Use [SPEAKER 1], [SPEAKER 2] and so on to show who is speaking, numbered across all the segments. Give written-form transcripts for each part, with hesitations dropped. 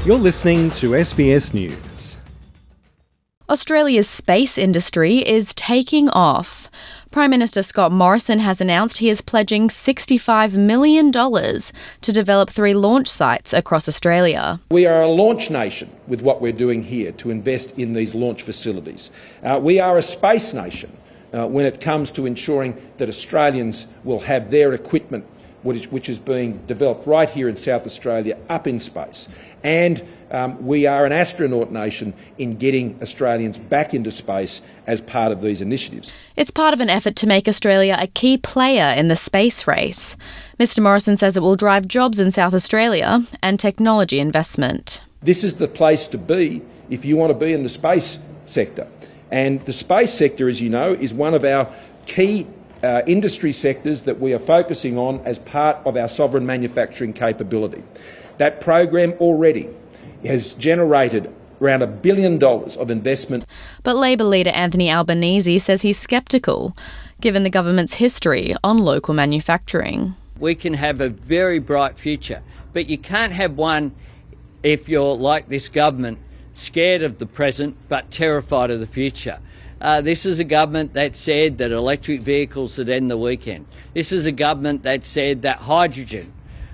[SPEAKER 1] You're listening to SBS News.
[SPEAKER 2] Australia's space industry is taking off. Prime Minister Scott Morrison has announced he is pledging $65 million to develop 3 launch sites across Australia.
[SPEAKER 3] We are a launch nation with what we're doing here to invest in these launch facilities. We are a space nation when it comes to ensuring that Australians will have their equipment which is being developed right here in South Australia up in space. And we are an astronaut nation in getting Australians back into space as part of these initiatives.
[SPEAKER 2] It's part of an effort to make Australia a key player in the space race. Mr Morrison says it will drive jobs in South Australia and technology investment.
[SPEAKER 3] This is the place to be if you want to be in the space sector. And the space sector, as you know, is one of our key industry sectors that we are focusing on as part of our sovereign manufacturing capability. That program already has generated around $1 billion of investment.
[SPEAKER 2] But Labor leader Anthony Albanese says he's sceptical, given the government's history on local manufacturing.
[SPEAKER 4] We can have a very bright future, but you can't have one if you're like this government, scared of the present but terrified of the future. This is a government that said that electric vehicles would end the weekend. This is a government that said that hydrogen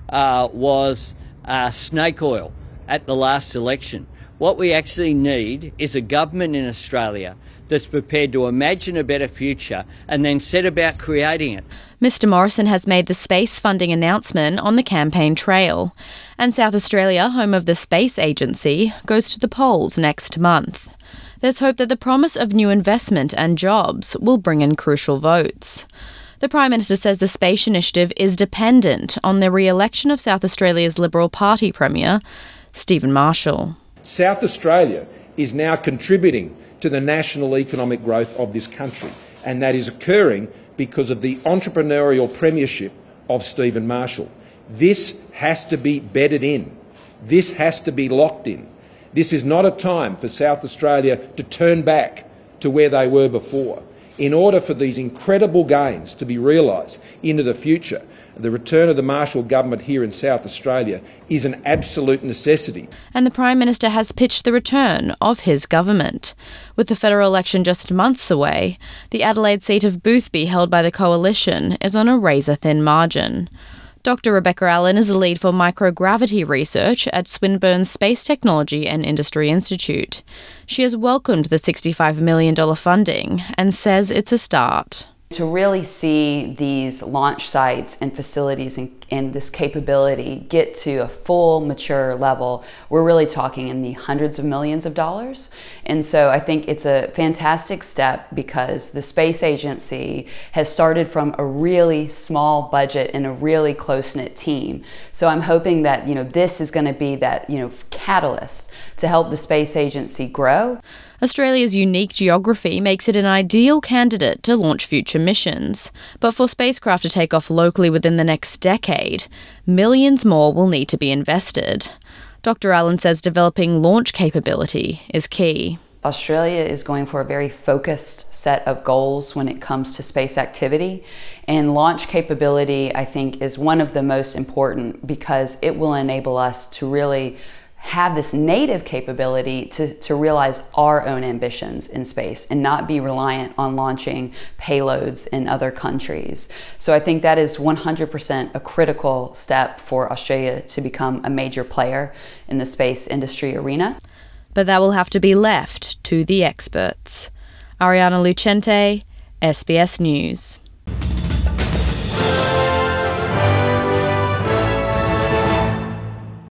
[SPEAKER 4] was snake oil at the last election. What we actually need is a government in Australia that's prepared to imagine a better future and then set about creating it.
[SPEAKER 2] Mr Morrison has made the space funding announcement on the campaign trail. And South Australia, home of the Space Agency, goes to the polls next month. There's hope that the promise of new investment and jobs will bring in crucial votes. The Prime Minister says the Space Initiative is dependent on the re-election of South Australia's Liberal Party Premier, Stephen Marshall.
[SPEAKER 3] South Australia is now contributing to the national economic growth of this country, and that is occurring because of the entrepreneurial premiership of Stephen Marshall. This has to be bedded in. This has to be locked in. This is not a time for South Australia to turn back to where they were before. In order for these incredible gains to be realised into the future, the return of the Marshall government here in South Australia is an absolute necessity.
[SPEAKER 2] And the Prime Minister has pitched the return of his government. With the federal election just months away, the Adelaide seat of Boothby, held by the Coalition, is on a razor-thin margin. Dr Rebecca Allen is a lead for microgravity research at Swinburne's Space Technology and Industry Institute. She has welcomed the $65 million funding and says it's a start.
[SPEAKER 5] To really see these launch sites and facilities and this capability get to a full mature level, we're really talking in the hundreds of millions of dollars. And so I think it's a fantastic step because the space agency has started from a really small budget and a really close-knit team. So I'm hoping that, this is going to be that, catalyst to help the space agency grow.
[SPEAKER 2] Australia's unique geography makes it an ideal candidate to launch future missions. But for spacecraft to take off locally within the next decade, millions more will need to be invested. Dr Allen says developing launch capability is key.
[SPEAKER 5] Australia is going for a very focused set of goals when it comes to space activity, and launch capability, I think, is one of the most important because it will enable us to really have this native capability to realize our own ambitions in space and not be reliant on launching payloads in other countries. So I think that is 100% a critical step for Australia to become a major player in the space industry arena.
[SPEAKER 2] But that will have to be left to the experts. Ariana Lucente, SBS News.